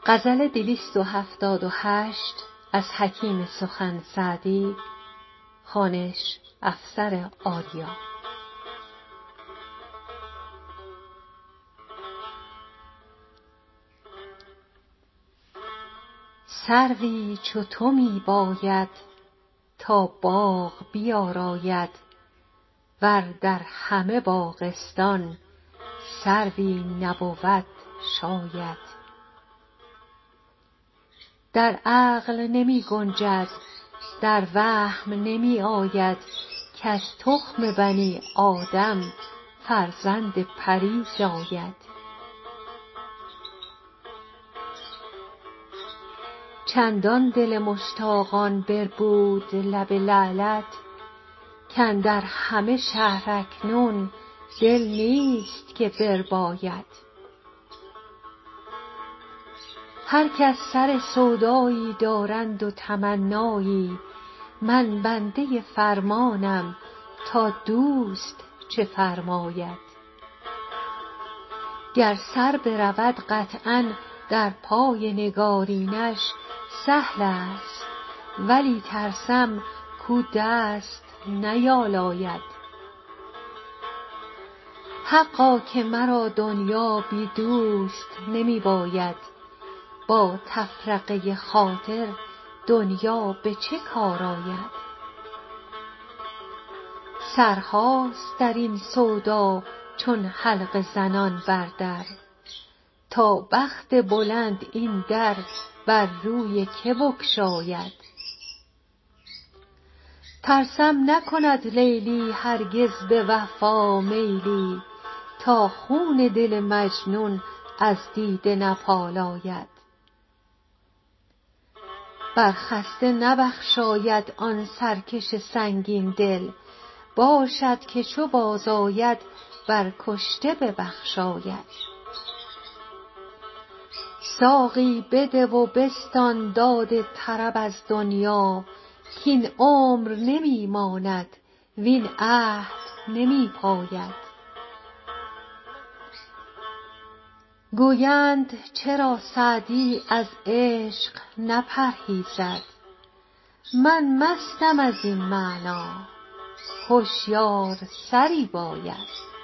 غزل 278 از حکیم سخن سعدی. خوانش افسر آریا. سروی چو تو می باید تا باغ بیاراید، ور در همه باغستان سروی نبود شاید. در عقل نمی گنجد در وهم نمی آید، کز تخم بنی آدم فرزند پری زاید. چندان دل مشتاقان بربود لب لعلت، کاندر همه شهر اکنون دل نیست که برباید. هر کس سر سودایی دارند و تمنایی، من بنده فرمانم تا دوست چه فرماید. گر سر برود قطعا در پای نگارینش سهل است، ولی ترسم کو دست نیالاید. حقا که مرا دنیا بی دوست نمی باید، با تفرقه خاطر دنیا به چه کار آید. سرهاست در این سودا چون حلقه زنان بر در، تا بخت بلند این در بر روی که بگشاید. ترسم نکند لیلی هرگز به وفا میلی، تا خون دل مجنون از دیده نپالاید. بر خسته نبخشاید آن سرکش سنگین دل، باشد که چو بازآید بر کشته ببخشاید. ساقی بده و بستان داد طرب از دنیا، کاین عمر نمی ماند وین عهد نمی پاید. گویند چرا سعدی از عشق نپرهیزد، من مستم از این معنی هشیار سری باید.